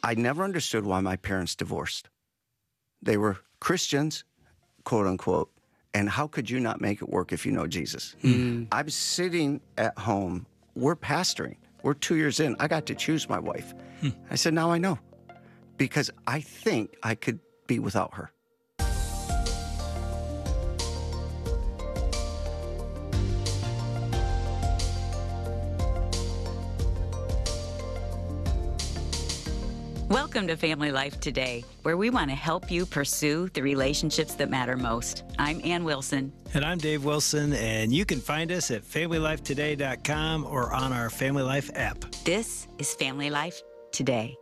I never understood why my parents divorced. They were Christians, quote unquote, and how could you not make it work if you know Jesus? I'm sitting at home. We're pastoring. We're 2 years in. I got to choose my wife. I said, now I know, because I think I could be without her. Welcome to Family Life Today, where we want to help you pursue the relationships that matter most. I'm Ann Wilson. And I'm Dave Wilson, and you can find us at FamilyLifeToday.com or on our Family Life app. This is Family Life Today.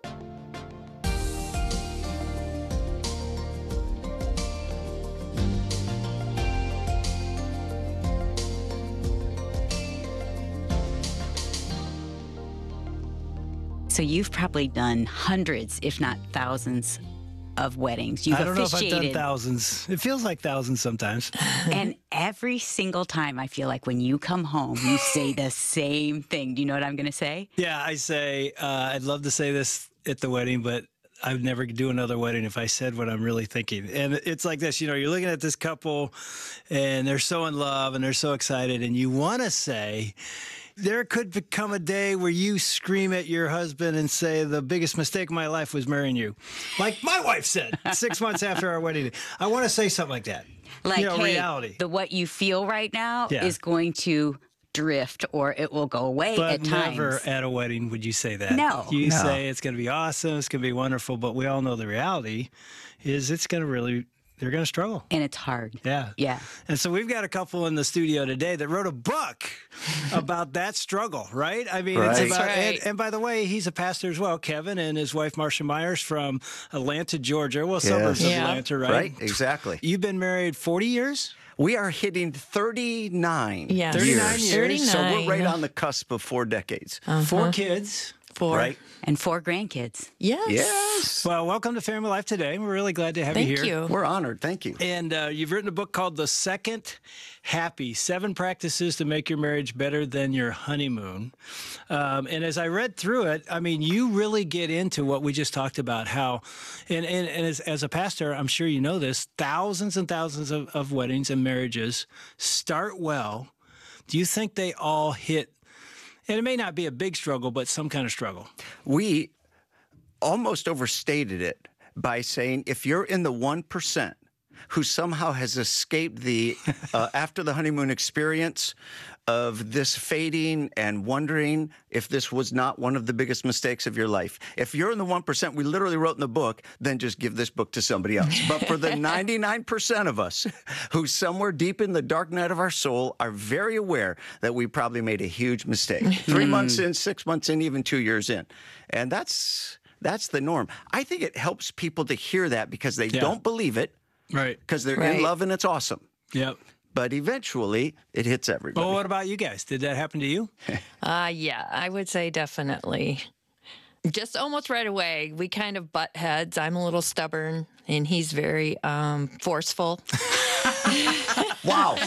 So you've probably done hundreds, if not thousands, of weddings. You've I don't know if I've officiated. done thousands. It feels like thousands sometimes. And every single time, I feel like when you come home, you say the same thing. Do you know what I'm going to say? Yeah, I say, I'd love to say this at the wedding, but I would never do another wedding if I said what I'm really thinking. And it's like this, you know, you're looking at this couple and they're so in love and they're so excited, and you want to say, there could become a day where you scream at your husband and say, the biggest mistake of my life was marrying you. Like my wife said 6 months after our wedding. I want to say something like that. Like, you know, hey, reality. the what you feel right now Yeah. is going to drift, or it will go away But at times. never at a wedding would you say that. No. You No. say it's going to be awesome, it's going to be wonderful, but we all know the reality is it's going to really, they're going to struggle. And it's hard. Yeah. Yeah. And so we've got a couple in the studio today that wrote a book about that struggle, right? I mean, Right. it's about, That's right. and by the way, he's a pastor as well, Kevin, and his wife, Marcia Myers, from Atlanta, Georgia. Well, suburbs of Yeah. Atlanta, right? Right? Exactly. You've been married 40 years? We are hitting 39 Yes. 39 years. 39. So we're right on the cusp of 4 decades. 4 kids. 4. Right? And 4 grandkids. Yes. Yes. Well, welcome to Family Life Today. We're really glad to have you Thank here. you. We're honored. Thank you. And you've written a book called The Second Happy, 7 Practices to Make Your Marriage Better Than Your Honeymoon. And as I read through it, I mean, you really get into what we just talked about, how, and as a pastor, I'm sure you know this, thousands and thousands of weddings and marriages start well. Do you think they all hit, and it may not be a big struggle, but some kind of struggle? We almost overstated it by saying if you're in the 1% who somehow has escaped the after the honeymoon experience of this fading and wondering if this was not one of the biggest mistakes of your life. If you're in the 1%, we literally wrote in the book, then just give this book to somebody else. But for the 99% of us who somewhere deep in the dark night of our soul are very aware that we probably made a huge mistake. 3 months in, 6 months in, even 2 years in. And that's the norm. I think it helps people to hear that because they don't believe it, Right. because they're in Right. love and it's awesome. Yep. But eventually, it hits everybody. Well, what about you guys? Did that happen to you? Yeah, I would say definitely. Just almost right away, we kind of butt heads. I'm a little stubborn, and he's very forceful. Wow.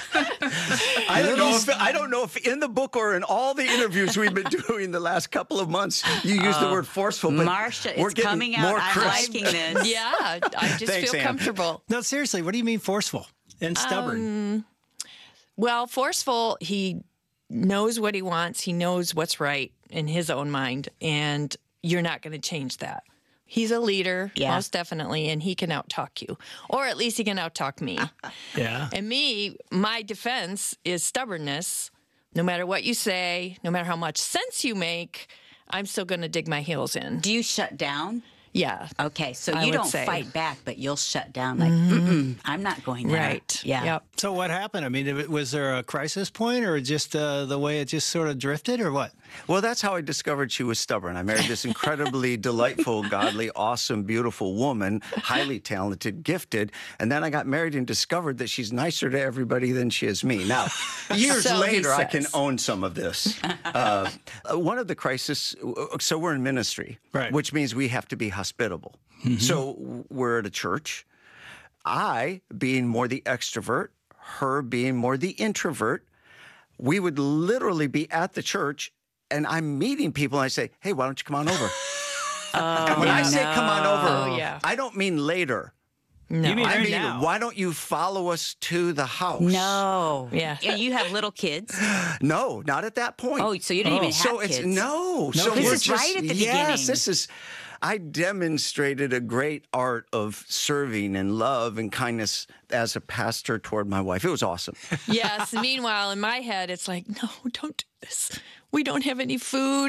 I don't know if in the book or in all the interviews we've been doing the last couple of months, you used the word forceful, but Marcia, we're it's getting coming out. more I'm crisp. liking this. Yeah, I just Thanks, feel Ann. comfortable. No, seriously, what do you mean forceful and stubborn? Well, forceful, he knows what he wants. He knows what's right in his own mind, and you're not going to change that. He's a leader, Yeah. most definitely, and he can out-talk you. Or at least he can out-talk me. Yeah. And me, my defense is stubbornness. No matter what you say, no matter how much sense you make, I'm still going to dig my heels in. Do you shut down? Yeah. Okay, so I you would don't say. fight back, but you'll shut down like, I'm not going there. Right. Yeah. Yep. So what happened? I mean, was there a crisis point or just the way it just sort of drifted or what? Well, that's how I discovered she was stubborn. I married this incredibly delightful, godly, awesome, beautiful woman, highly talented, gifted. And then I got married and discovered that she's nicer to everybody than she is me. Now, years So he later, I can says. own some of this. One of the crises, so we're in ministry, Right. which means we have to be hospitable. So we're at a church. I, being more the extrovert, her being more the introvert, we would literally be at the church and I'm meeting people and I say, hey, why don't you come on over? And when I say come on over, Oh, yeah. I don't mean later. No. You mean I right mean, now? why don't you follow us to the house? No. Yeah. And you have little kids. No, not at that point. Oh, so you didn't even have So kids. it's no. So kids. we're This is right at the yes, beginning. this is. I demonstrated a great art of serving and love and kindness as a pastor toward my wife. It was awesome. Yes. Meanwhile, in my head, it's like, no, don't do this. We don't have any food.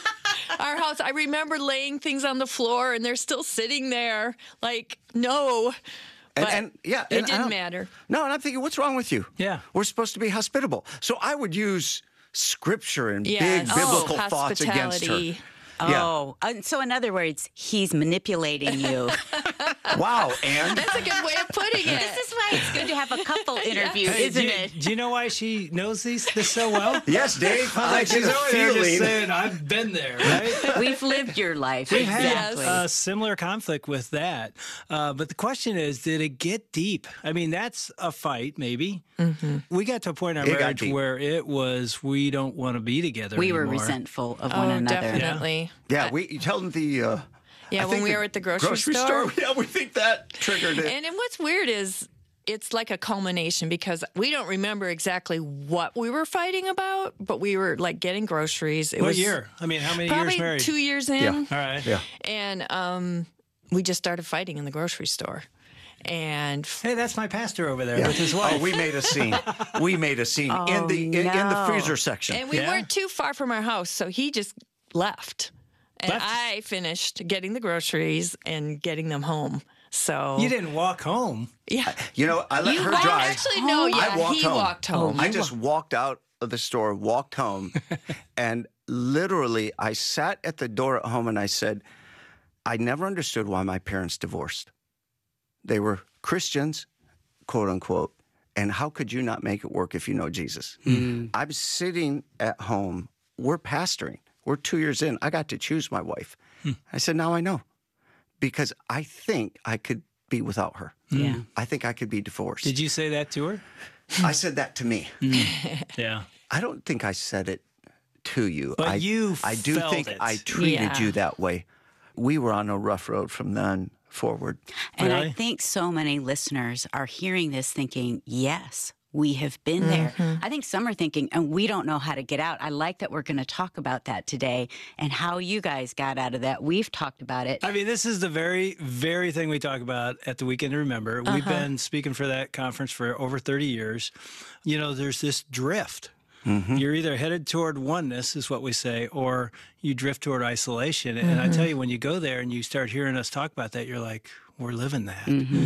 Our house, I remember laying things on the floor and they're still sitting there. Like, no. But yeah, it and I didn't don't- matter. No, and I'm thinking, what's wrong with you? Yeah. We're supposed to be hospitable. So I would use scripture and Yes. big biblical thoughts against her. Hospitality. Yeah. Oh, so in other words, he's manipulating you. Wow, and That's a good way of putting it. This is why it's good to have a couple interview, Hey, isn't do, it? do you know why she knows this so well? yes, Dave, I She's get a over there just feeling. saying, I've been there, right? We've lived your life. We've had exactly. a similar conflict with that. But the question is, did it get deep? I mean, that's a fight, maybe. Mm-hmm. We got to a point in our It got marriage deep. where it was, we don't want to be together We were anymore. resentful of one Oh, another. definitely. Yeah, you tell them the. Yeah, I when think we the were at the grocery store. Yeah, we think that triggered it. And what's weird is it's like a culmination because we don't remember exactly what we were fighting about, but we were like getting groceries. It What was year? I mean, how many Probably years married? 2 years in. Yeah. All right. Yeah. And we just started fighting in the grocery store. And Hey, that's my pastor over there with his wife. Oh, we made a scene. We made a scene in the in the no. freezer section. and we Yeah? weren't too far from our house, so he just left. And Left? I finished getting the groceries and getting them home. So You didn't walk home. yeah. You know, I let her Well, drive. actually, no, yeah, I walked he home. walked home. I just walked out of the store, walked home, and literally I sat at the door at home and I said, I never understood why my parents divorced. They were Christians, quote unquote, and how could you not make it work if you know Jesus? I'm sitting at home. We're pastoring. We're 2 years in. I got to choose my wife. I said, now I know. Because I think I could be without her. Yeah. I think I could be divorced. Did you say that to her? I said that to me. Yeah. I don't think I said it to you. But you I do felt think it. I treated Yeah. you that way. We were on a rough road from then forward. And I Really? think so many listeners are hearing this thinking, yes, we have been there. I think some are thinking, and we don't know how to get out. I like that we're going to talk about that today and how you guys got out of that. We've talked about it. I mean, this is the very, very thing we talk about at the Weekend to Remember. We've been speaking for that conference for over 30 years. You know, there's this drift. You're either headed toward oneness, is what we say, or you drift toward isolation. And I tell you, when you go there and you start hearing us talk about that, you're like, we're living that.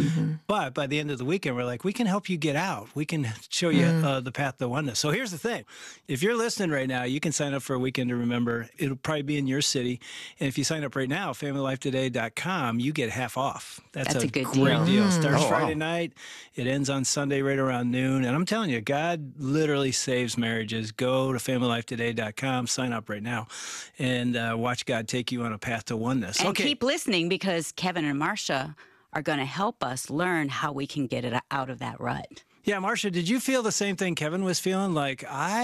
But by the end of the weekend, we're like, we can help you get out. We can show you the path to oneness. So here's the thing. If you're listening right now, you can sign up for a Weekend to Remember. It'll probably be in your city. And if you sign up right now, familylifetoday.com, you get half off. That's a good great deal. deal. Starts Oh, wow. Friday night. It ends on Sunday right around noon. And I'm telling you, God literally saves marriages. Go to familylifetoday.com, sign up right now, and watch God take you on a path to oneness. And keep listening because Kevin and Marcia are going to help us learn how we can get it out of that rut. Yeah, Marcia, did you feel the same thing Kevin was feeling? Like,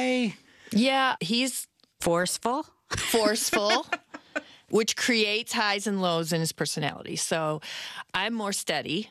Yeah, he's Forceful? forceful, which creates highs and lows in his personality. So I'm more steady.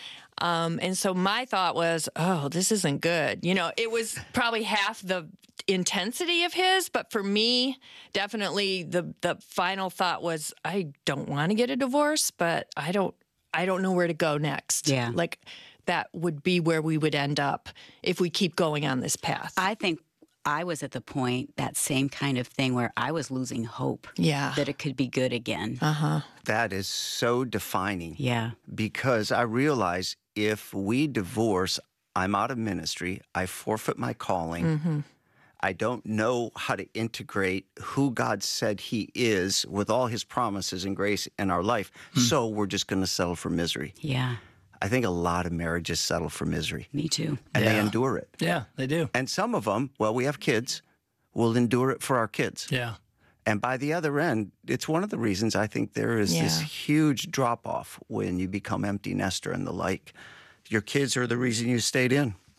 And so my thought was, oh, this isn't good. You know, it was probably half the intensity of his, but for me, definitely the final thought was, I don't want to get a divorce, but I don't know where to go next. Yeah. Like that would be where we would end up if we keep going on this path. I think I was at the point, that same kind of thing where I was losing hope Yeah. that it could be good again. That is so defining Yeah. because I realize if we divorce, I'm out of ministry. I forfeit my calling. I don't know how to integrate who God said he is with all his promises and grace in our life. So we're just going to settle for misery. Yeah. I think a lot of marriages settle for misery Me too. and they Yeah. endure it. yeah, they do. And some of them, well, we have kids, will endure it for our kids. Yeah. And by the other end, it's one of the reasons I think there is this Yeah. huge drop off when you become empty nester and the like. Your kids are the reason you stayed in.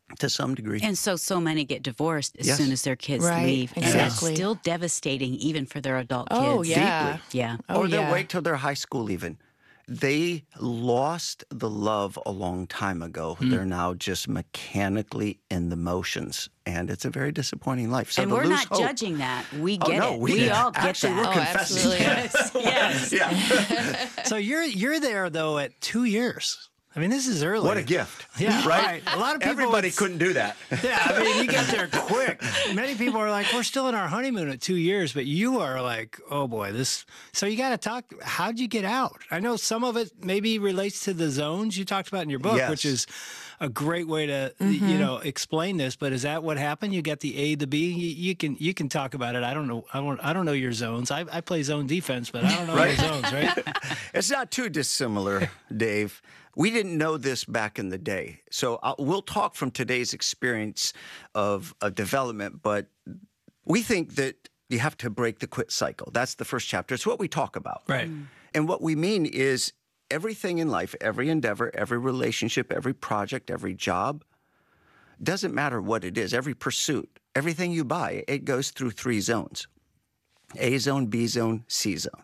to some degree. And so many get divorced as Yes. soon as their kids Right, leave. And that's exactly. still devastating even for their adult kids. Oh, yeah. Deeply. Yeah. Oh, Or they'll yeah. wait till they're high school even. They lost the love a long time ago. They're now just mechanically in the motions. And it's a very disappointing life. So And to we're lose not hope, judging that. We Oh, get no, it. we- We all get actually, that. we're Oh, confessing. absolutely. Yes. Yeah. So you're there though at 2 years. I mean, this is early. What a gift. Yeah, Right? A lot of people. Everybody it's- couldn't do that. Yeah, I mean, you got there quick. Many people are like, we're still in our honeymoon at 2 years, but you are like, oh boy, this. So you got to talk. How'd you get out? I know some of it maybe relates to the zones you talked about in your book, Yes. which is a great way to explain this. But is that what happened? You got the A, the B. You can talk about it. I don't know. I don't know your zones. I play zone defense, but I don't know your zones, right? It's not too dissimilar, Dave. We didn't know this back in the day. So we'll talk from today's experience of development, but we think that you have to break the quit cycle. That's the first chapter. It's what we talk about. Right. And what we mean is everything in life, every endeavor, every relationship, every project, every job, doesn't matter what it is, every pursuit, everything you buy, it goes through 3 zones: A zone, B zone, C zone.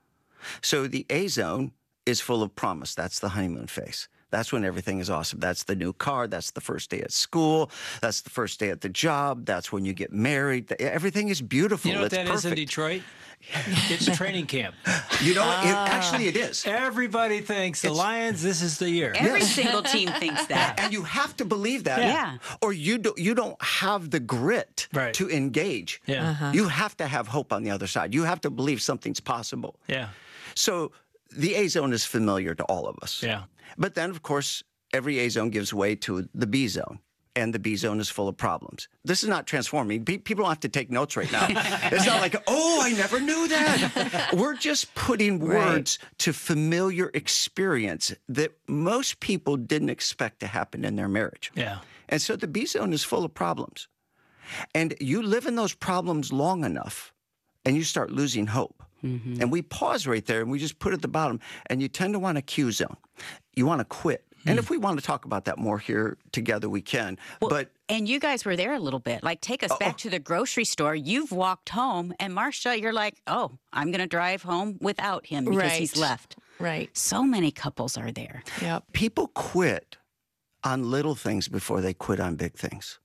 So the A zone is full of promise. That's the honeymoon phase. That's when everything is awesome. That's the new car. That's the first day at school. That's the first day at the job. That's when you get married. Everything is beautiful. You know what it's that perfect. is in Detroit? It's a training camp. You know, actually it is. Everybody thinks the Lions, this is the year. Every single team thinks that. And you have to believe that. Yeah. Or you don't have the grit Right. to engage. Yeah. You have to have hope on the other side. You have to believe something's possible. Yeah. So the A zone is familiar to all of us. Yeah. But then, of course, every A zone gives way to the B zone. And the B zone is full of problems. This is not transforming. People don't have to take notes right now. It's not like, oh, I never knew that. We're just putting words to familiar experience that most people didn't expect to happen in their marriage. Yeah. And so the B zone is full of problems. And you live in those problems long enough, and you start losing hope. Mm-hmm. And we pause right there, and we just put at the bottom, and you tend to want a Q zone. You want to quit. And if we want to talk about that more here together, we can. But And you guys were there a little bit. Like, take us back to the grocery store. You've walked home, and Marcia, you're like, oh, I'm going to drive home without him because he's Right. left. Right. So many couples are there. Yep. people quit on little things before they quit on big things.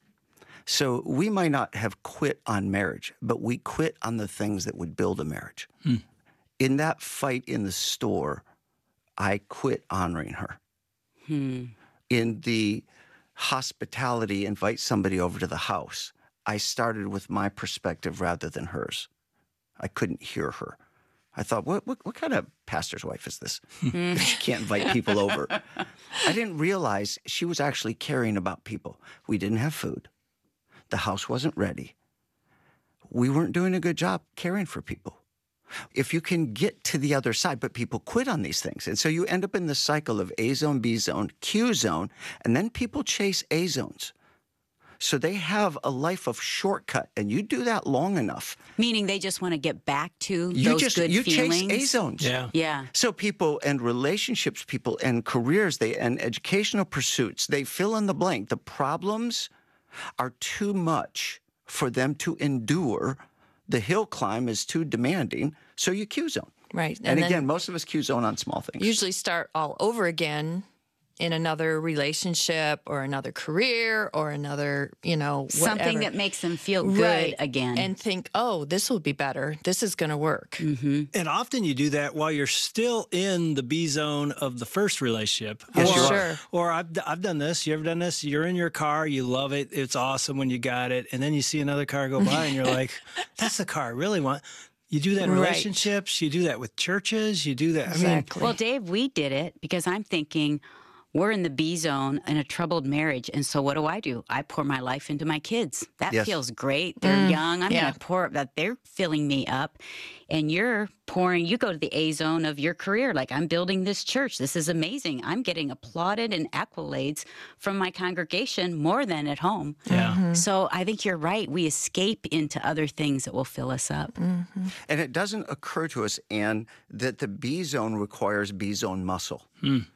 So we might not have quit on marriage, but we quit on the things that would build a marriage. In that fight in the store, I quit honoring her. In the hospitality, invite somebody over to the house, I started with my perspective rather than hers. I couldn't hear her. I thought, what kind of pastor's wife is this? She can't invite people over. I didn't realize she was actually caring about people. We didn't have food. The house wasn't ready. We weren't doing a good job caring for people. If you can get to the other side, but people quit on these things. And so you end up in the cycle of A zone, B zone, Q zone, and then people chase A zones. So they have a life of shortcut, and you do that long enough. Meaning they just want to get back to You those good feelings. chase A zones. Yeah. Yeah. So people and relationships, people and careers, and educational pursuits, they fill in the blank. The problems are too much for them to endure. The hill climb is too demanding, so you Q zone. Right. And then again, most of us Q zone on small things. usually start all over again in another relationship or another career or another, Something whatever. that makes them feel good Right. again. And think, oh, this will be better. This is going to work. And often you do that while you're still in the B zone of the first relationship. Yes, or, you are. Sure. Or I've done this. You ever done this? You're in your car, you love it, it's awesome when you got it, and then you see another car go by, and you're like, "That's the car I really want." You do that in Right. relationships. You do that with churches. You do that. I mean, Exactly. Well, Dave, we did it because I'm thinking we're in the B zone in a troubled marriage. And so what do? I pour my life into my kids. That Yes. feels great. They're young. I'm yeah. going to pour that. They're filling me up. And you're pouring, you go to the A zone of your career. Like, I'm building this church. This is amazing. I'm getting applauded and accolades from my congregation more than at home. yeah. So I think you're right. We escape into other things that will fill us up. And it doesn't occur to us, Ann, that the B zone requires B zone muscle.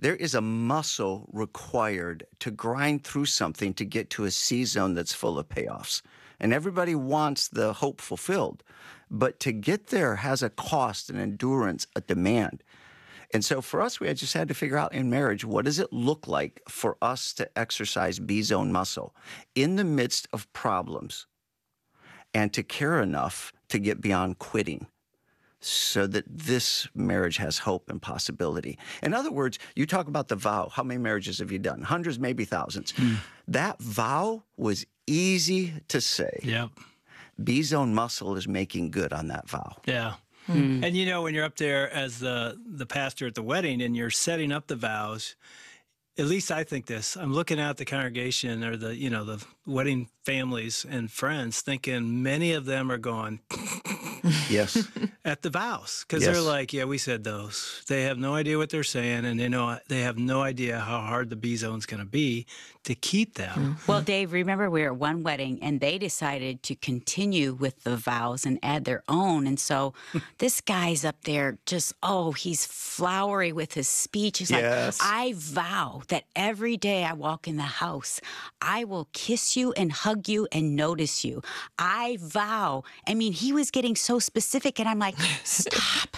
There is a muscle required to grind through something to get to a C zone that's full of payoffs. And everybody wants the hope fulfilled. But to get there has a cost, an endurance, a demand. And so for us, we just had to figure out in marriage, what does it look like for us to exercise B zone muscle in the midst of problems and to care enough to get beyond quitting, so that this marriage has hope and possibility. In other words, you talk about the vow. How many marriages have you done? Hundreds, maybe thousands. That vow was easy to say. Yep. B-zone muscle is making good on that vow. Yeah. And you know, when you're up there as the pastor at the wedding and you're setting up the vows, at least I think this, I'm looking out the congregation or the wedding families and friends thinking many of them are going Yes. at the vows because Yes. they're like, yeah, we said those. They have no idea what they're saying, and they have no idea how hard the B zone's going to be to keep them. Well, Dave, remember we were at one wedding and they decided to continue with the vows and add their own. And so this guy's up there just, he's flowery with his speech. He's Yes. like, I vow that every day I walk in the house, I will kiss you and hug you and notice you. I vow. I mean, he was getting so specific and I'm like, stop.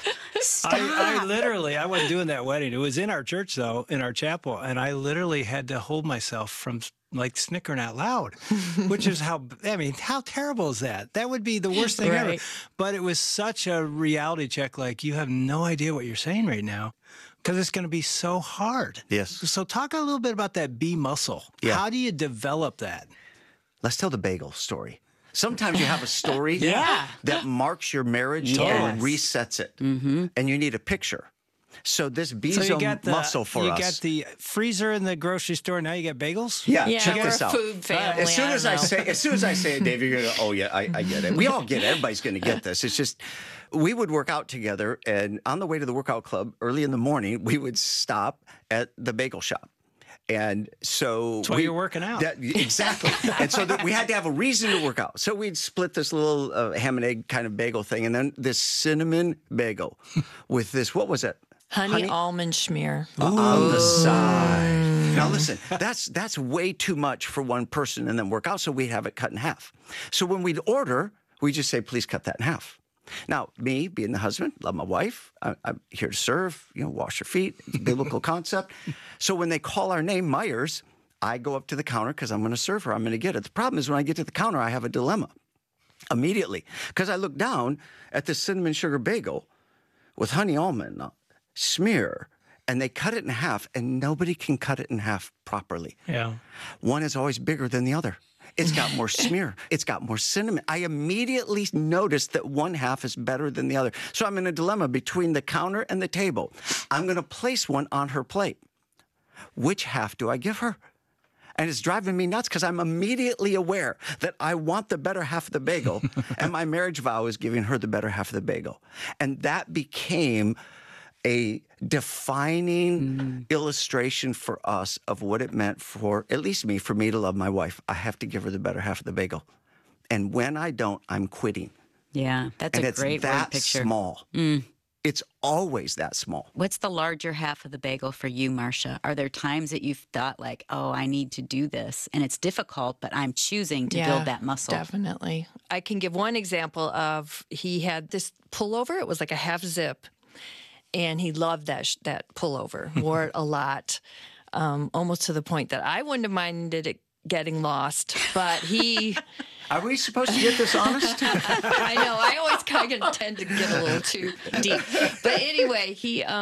I wasn't doing that wedding. It was in our church, though, in our chapel, and I literally had to hold myself from like snickering out loud, which is how terrible is that? That would be the worst thing ever. Right. But it was such a reality check. Like, you have no idea what you're saying right now because it's going to be so hard. Yes. So talk a little bit about that B muscle. Yeah. How do you develop that? Let's tell the bagel story. Sometimes you have a story Yeah. that marks your marriage and resets it. And you need a picture. So this So B-zone you got the muscle for us. You got the freezer in the grocery store. Now you got bagels. Yeah, Yeah, check we're this a out. food family. As soon I as don't I say it, Dave, you're gonna go, oh yeah, I get it. We all get it. Everybody's gonna get this. It's just we would work out together, and on the way to the workout club early in the morning, we would stop at the bagel shop. And so That's why you're working out. Exactly. And so we had to have a reason to work out. So we'd split this little ham and egg kind of bagel thing, and then this cinnamon bagel with this, what was it? Honey almond schmear. On the side. Now listen, that's way too much for one person and then work out, so we'd have it cut in half. So when we'd order, we just say, please cut that in half. Now, me being the husband, love my wife, I'm here to serve, wash her feet, biblical concept. So when they call our name, Myers, I go up to the counter because I'm going to serve her. I'm going to get it. The problem is when I get to the counter, I have a dilemma immediately because I look down at the cinnamon sugar bagel with honey almond smear, and they cut it in half, and nobody can cut it in half properly. Yeah. One is always bigger than the other. It's got more smear. It's got more cinnamon. I immediately noticed that one half is better than the other. So I'm in a dilemma between the counter and the table. I'm going to place one on her plate. Which half do I give her? And it's driving me nuts because I'm immediately aware that I want the better half of the bagel, and my marriage vow is giving her the better half of the bagel. And that became a defining illustration for us of what it meant for, at least me, for me to love my wife. I have to give her the better half of the bagel. And when I don't, I'm quitting. Yeah, that's And a it's great word that picture. small. It's always that small. What's the larger half of the bagel for you, Marcia? Are there times that you've thought like, I need to do this, and it's difficult, but I'm choosing to build that muscle? Definitely. I can give one example of he had this pullover. It was like a half zip, and he loved that pullover. Wore it a lot, almost to the point that I wouldn't have minded it getting lost, but he. Are we supposed to get this honest? I know. I always kind of tend to get a little too deep. But anyway,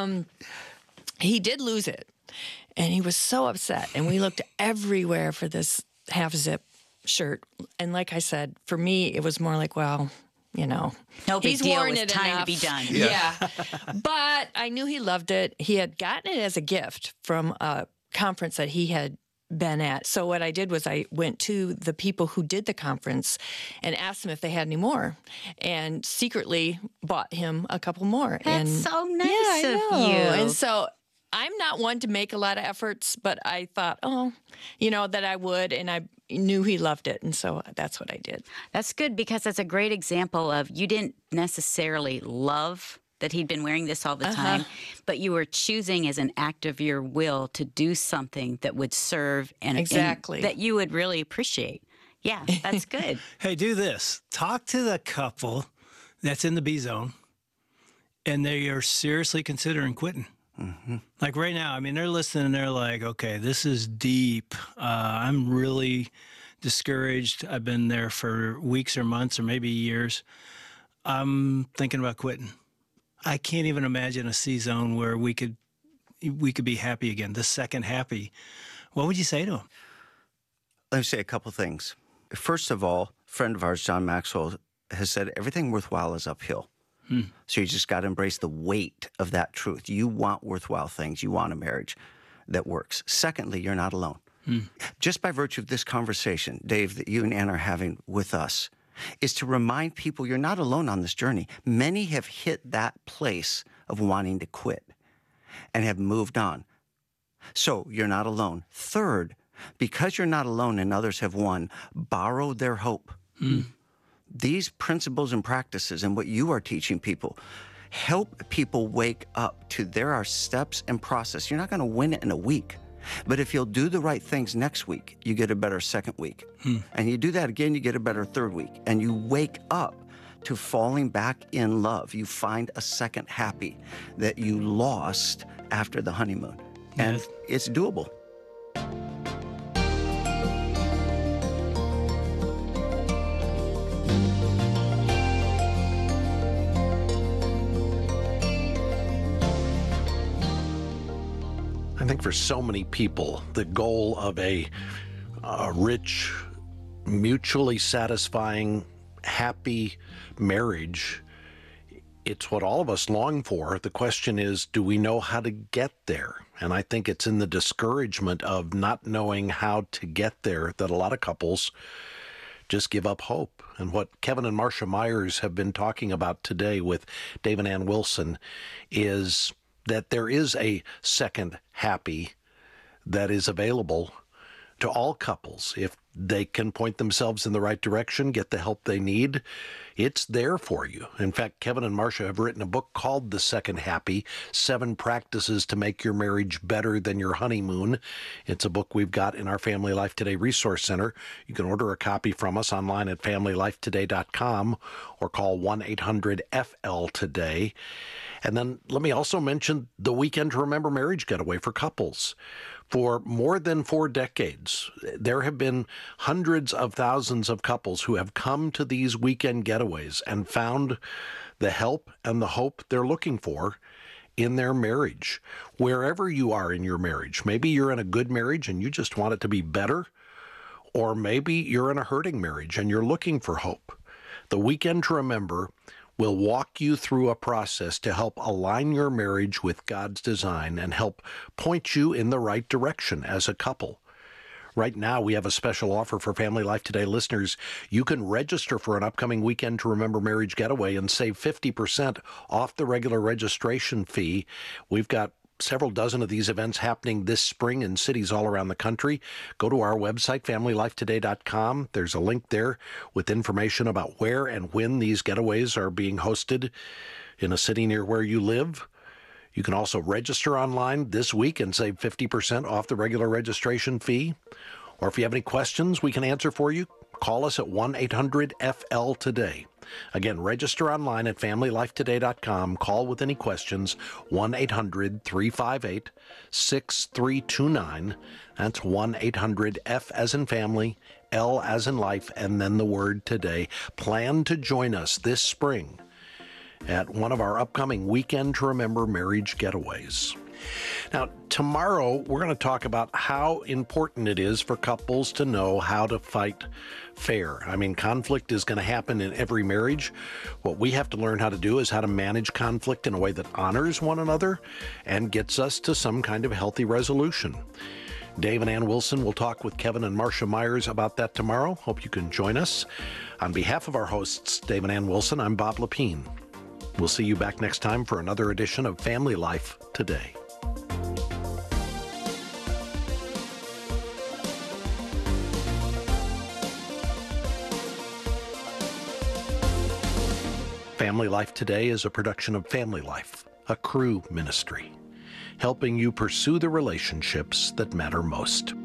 he did lose it, and he was so upset. And we looked everywhere for this half zip shirt. And like I said, for me, it was more like, well, no big he's deal. worn It's it time enough. to be done. Yeah. But I knew he loved it. He had gotten it as a gift from a conference that he had been at. So what I did was I went to the people who did the conference and asked them if they had any more, and secretly bought him a couple more. That's and so nice yeah, of I know. you. And so I'm not one to make a lot of efforts, but I thought, that I would, and I knew he loved it, and so that's what I did. That's good because that's a great example of you didn't necessarily love that he'd been wearing this all the time, but you were choosing as an act of your will to do something that would serve and that you would really appreciate. Yeah, that's good. Hey, do this. Talk to the couple that's in the B zone and they are seriously considering quitting. Mm-hmm. Like right now, I mean, they're listening and they're like, okay, this is deep. I'm really discouraged. I've been there for weeks or months or maybe years. I'm thinking about quitting. I can't even imagine a C zone where we could be happy again, the second happy. What would you say to them? Let me say a couple things. First of all, a friend of ours, John Maxwell, has said everything worthwhile is uphill. So you just got to embrace the weight of that truth. You want worthwhile things. You want a marriage that works. Secondly, you're not alone. Just by virtue of this conversation, Dave, that you and Ann are having with us, is to remind people you're not alone on this journey. Many have hit that place of wanting to quit and have moved on. So you're not alone. Third, because you're not alone and others have won, borrow their hope. These principles and practices and what you are teaching people help people wake up to there are steps and process. You're not going to win it in a week. But if you'll do the right things next week, you get a better second week. And you do that again, you get a better third week. And you wake up to falling back in love. You find a second happy that you lost after the honeymoon. And it's doable. I think for so many people, the goal of a rich, mutually satisfying, happy marriage, it's what all of us long for. The question is, do we know how to get there? And I think it's in the discouragement of not knowing how to get there that a lot of couples just give up hope. And what Kevin and Marcia Myers have been talking about today with Dave and Ann Wilson is that there is a second happy that is available to all couples. If they can point themselves in the right direction, get the help they need, it's there for you. In fact, Kevin and Marcia have written a book called The Second Happy, 7 Practices to Make Your Marriage Better Than Your Honeymoon. It's a book we've got in our Family Life Today Resource Center. You can order a copy from us online at FamilyLifeToday.com or call 1-800-FL-TODAY. And then let me also mention the Weekend to Remember Marriage Getaway for couples. For more than 4 decades, there have been hundreds of thousands of couples who have come to these weekend getaways and found the help and the hope they're looking for in their marriage. Wherever you are in your marriage, maybe you're in a good marriage and you just want it to be better, or maybe you're in a hurting marriage and you're looking for hope. The Weekend to Remember will walk you through a process to help align your marriage with God's design and help point you in the right direction as a couple. Right now, we have a special offer for Family Life Today listeners. You can register for an upcoming Weekend to Remember Marriage Getaway and save 50% off the regular registration fee. We've got several dozen of these events happening this spring in cities all around the country. Go to our website, FamilyLifeToday.com. There's a link there with information about where and when these getaways are being hosted in a city near where you live. You can also register online this week and save 50% off the regular registration fee. Or if you have any questions we can answer for you, call us at 1-800-FL-TODAY. Again, register online at FamilyLifeToday.com. Call with any questions, 1-800-358-6329. That's 1-800-F as in family, L as in life, and then the word today. Plan to join us this spring at one of our upcoming Weekend to Remember Marriage Getaways. Now, tomorrow, we're going to talk about how important it is for couples to know how to fight fair. I mean, conflict is going to happen in every marriage. What we have to learn how to do is how to manage conflict in a way that honors one another and gets us to some kind of healthy resolution. Dave and Ann Wilson will talk with Kevin and Marcia Myers about that tomorrow. Hope you can join us. On behalf of our hosts, Dave and Ann Wilson, I'm Bob Lepine. We'll see you back next time for another edition of Family Life Today. Family Life Today is a production of Family Life, a Cru ministry, helping you pursue the relationships that matter most.